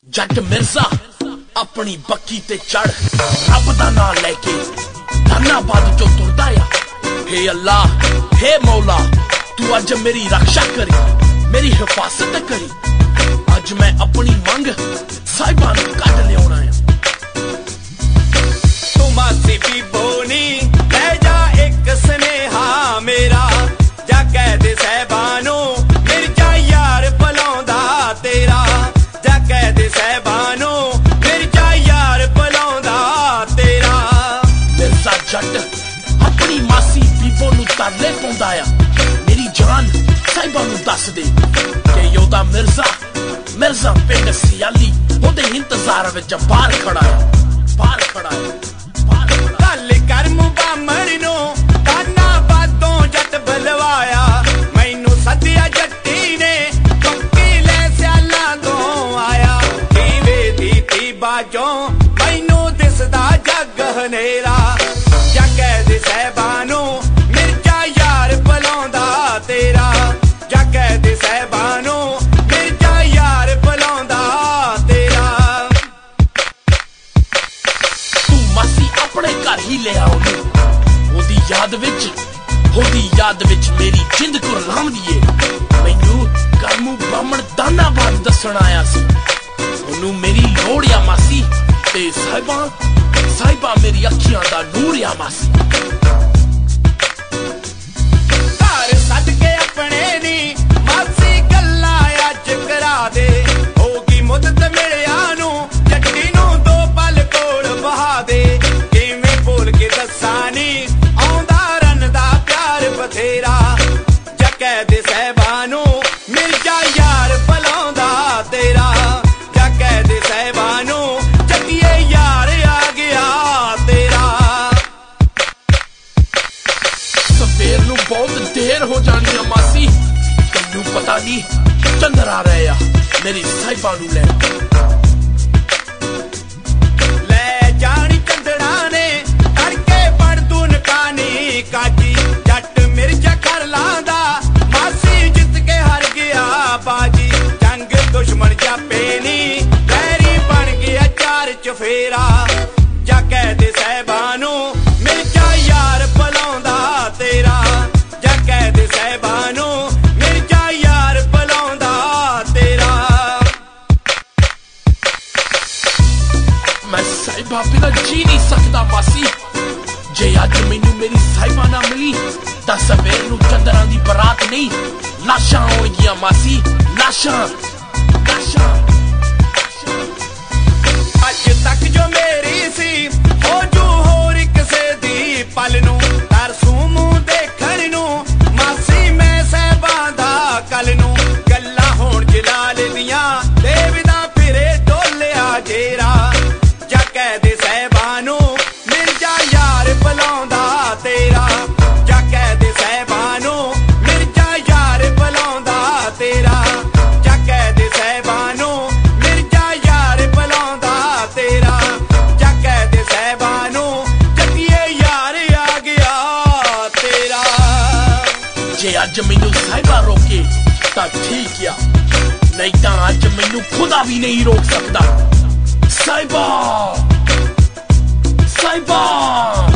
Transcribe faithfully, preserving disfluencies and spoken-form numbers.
जट मिर्जा अपनी बक्की ते चढ़ रब दा नां लेके धनाबाद चो तुरदा आ। हे अल्लाह हे मौला तू अज मेरी रक्षा करी, मेरी हिफाजत करी। अज मैं अपनी मंग साहिबा नूं कढ लियाउणा आ। तू मासी भी बोनी लै जा एक स्नेहा मेरा, जा कह दे साहिबानू मिर्जा यार बुलाउंदा तेरा, जा कह दे साहिबानू मिर्जा यार बुलाउंदा तेरा। मिर्जा जट अपनी मासी बीबो नूं तरले पाउंदा आ, मेरी जान साहिबा नूं दस दे कि ओदा मिर्जा मिर्जा पिंड सियाली ओदे इंतजार विच बाहर खड़ा है, बाहर खड़ा है। गल कर मुबामण नूं धनाबादों जट बुलवाया, मैनू सद्दिया जट्टी ने चौकी लै सियालां तो आया। दीवे दी ती बाजों मैनू दिसदा जग हनेरा, जा कह दे साहिबानू मिर्जा यार बुलाउंदा तेरा, जा कह दे साहिबानू मिर्जा यार बुलाउंदा तेरा। तू मासी अपने घर ही ले आओ ओदी याद विच, ओदी याद विच मेरी जिंद कुरलाउंदी ए। मैनू करमू बामण धनाबाद दसण आया सी, ओनू मेरी लोड़ आ मासी ते साहिबा साहिबा मेरी अखियां दा नूर आ मासी। घर सद के अपने नी मासी गल्लां अज करा दे, होगी मुद्दत मिलिया नू जट्टी नू दो पल कोल बहा दे। किवें बोल के दस्सां नी आउंदा रन दा प्यार बथेरा, जा कह दे साहिबानू मिर्जा यार बुलाउंदा तेरा, जा कह दे साहिबानू जट्टिए यार आ गया तेरा। सवेर नू बहुत देर हो जानी आ मासी, तैनू पता नहीं चंद्र आ रहे आ मेरी साहिबा नू ले। ले जानी चंदड़ा ने तड़के बड़ तू नकानी काजी, जट मिर्जा कर लांदा मासी जित के हार गया बाजी। जंग दुश्मन जापे नी बैरी बन गया चार चफेरा, जा कह दे साहिबानू मिर्जा यार बुलाउंदा तेरा, जा कह दे साहिबानू मिर्जा यार बुलाउंदा तेरा। मैं साहिबा बिना जी नहीं सकता मासी, जे अज मैनू मेरी साहिबा ना मिली तां सवेर नू चंद्रां दी बरात नहीं लाशां होणगियां मासी, लाशां लाशां। अज तक जो मेरी सी हो जू होर किसे दी पल नू, तरसू मूंह देखण नू मासी मैं साहिबां दा कल नू। गल्लां होण जलाल दियां देवदा फिरे डोलिया जेरा, जा कह दे साहिबानू मिर्जा यार बुलाउंदा तेरा, जा कह दे साहिबानू मिर्जा यार बुलाउंदा तेरा, जा कह दे साहिबानू मिर्जा यार बुलाउंदा तेरा, जा कह दे साहिबानू जट्टिए यार आ गया तेरा। जे अज मैनू साहिबा रोके तां ठीक आ, नहीं तां अज मैनू खुदा भी नहीं रोक सकता। साहिबा साहिबा